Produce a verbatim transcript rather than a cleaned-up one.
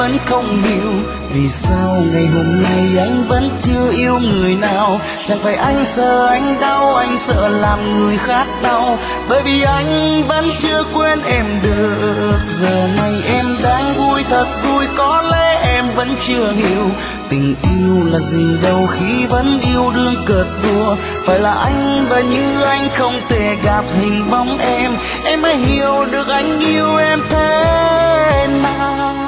vẫn không hiểu vì sao ngày hôm nay anh vẫn chưa yêu người nào. Chẳng phải anh sợ anh đau, anh sợ làm người khác đau, bởi vì anh vẫn chưa quên em được. Giờ này em đang vui thật vui, có lẽ em vẫn chưa hiểu tình yêu là gì đâu khi vẫn yêu đương cợt đùa. Phải là anh và như anh không thể gặp hình bóng em, em mới hiểu được anh yêu em thế nào.